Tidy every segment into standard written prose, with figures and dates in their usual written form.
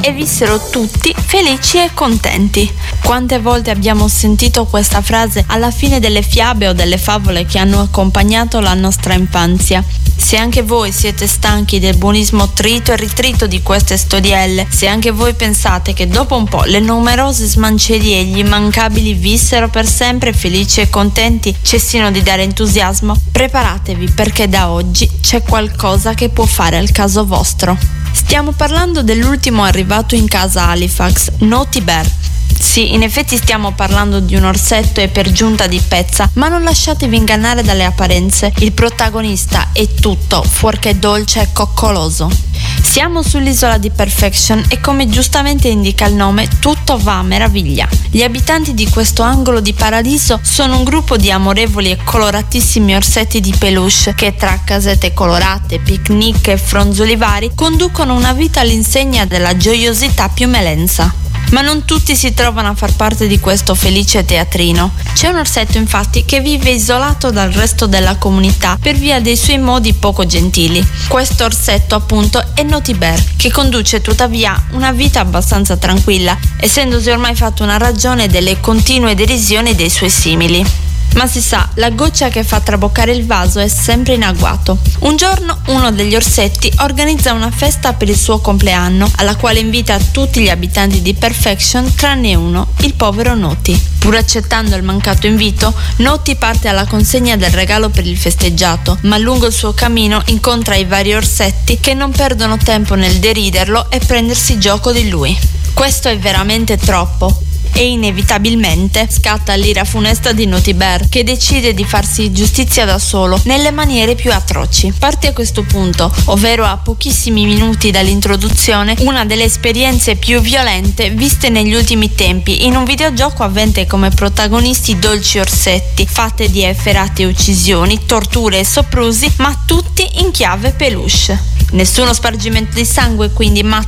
e vissero tutti felici e contenti. Quante volte abbiamo sentito questa frase alla fine delle fiabe o delle favole che hanno accompagnato la nostra infanzia? Se anche voi siete stanchi del buonismo trito e ritrito di queste storielle, se anche voi pensate che dopo un po' le numerose smancerie e gli immancabili vissero per sempre felici e contenti cessino di dare entusiasmo, preparatevi perché da oggi c'è qualcosa che può fare al caso vostro. Stiamo parlando dell'ultimo arrivato in casa Halifax, Naughty Bear. Sì, in effetti stiamo parlando di un orsetto e per giunta di pezza, ma non lasciatevi ingannare dalle apparenze. Il protagonista è tutto fuorché dolce e coccoloso. Siamo sull'isola di Perfection e come giustamente indica il nome, tutto va a meraviglia. Gli abitanti di questo angolo di paradiso sono un gruppo di amorevoli e coloratissimi orsetti di peluche che tra casette colorate, picnic e fronzoli vari conducono una vita all'insegna della gioiosità piumelenza. Ma non tutti si trovano a far parte di questo felice teatrino. C'è un orsetto infatti che vive isolato dal resto della comunità per via dei suoi modi poco gentili. Questo orsetto appunto è Naughty Bear, che conduce tuttavia una vita abbastanza tranquilla, essendosi ormai fatto una ragione delle continue derisioni dei suoi simili. Ma si sa, la goccia che fa traboccare il vaso è sempre in agguato. Un giorno uno degli orsetti organizza una festa per il suo compleanno, alla quale invita tutti gli abitanti di Perfection tranne uno, il povero Naughty. Pur accettando il mancato invito, Naughty parte alla consegna del regalo per il festeggiato, ma lungo il suo cammino incontra i vari orsetti che non perdono tempo nel deriderlo e prendersi gioco di lui. Questo è veramente troppo. E inevitabilmente scatta l'ira funesta di Naughty Bear, che decide di farsi giustizia da solo nelle maniere più atroci. Parte a questo punto, ovvero a pochissimi minuti dall'introduzione, una delle esperienze più violente viste negli ultimi tempi in un videogioco avente come protagonisti dolci orsetti, fatte di efferate uccisioni, torture e soprusi, ma tutti in chiave peluche. Nessuno spargimento di sangue quindi, ma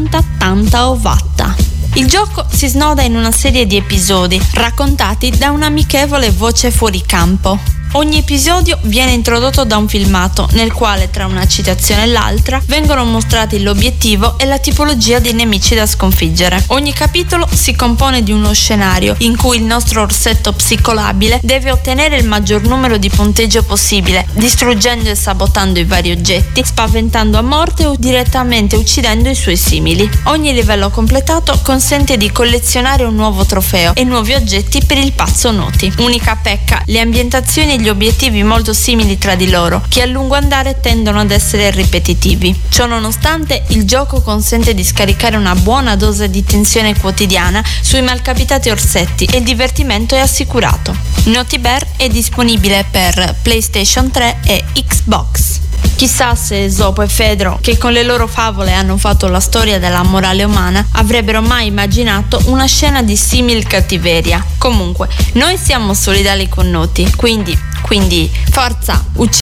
tanta ovatta. Il gioco si snoda in una serie di episodi raccontati da un'amichevole voce fuori campo. Ogni episodio viene introdotto da un filmato nel quale tra una citazione e l'altra vengono mostrati l'obiettivo e la tipologia dei nemici da sconfiggere. Ogni capitolo si compone di uno scenario in cui il nostro orsetto psicolabile deve ottenere il maggior numero di punteggio possibile, distruggendo e sabotando i vari oggetti, spaventando a morte o direttamente uccidendo i suoi simili. Ogni livello completato consente di collezionare un nuovo trofeo e nuovi oggetti per il pazzo Naughty. Unica pecca, le ambientazioni e gli obiettivi molto simili tra di loro, che a lungo andare tendono ad essere ripetitivi. Ciò nonostante, il gioco consente di scaricare una buona dose di tensione quotidiana sui malcapitati orsetti e il divertimento è assicurato. Naughty Bear è disponibile per PlayStation 3 e Xbox. Chissà se Esopo e Fedro, che con le loro favole hanno fatto la storia della morale umana, avrebbero mai immaginato una scena di simil cattiveria. Comunque, noi siamo solidali con Naughty, quindi forza,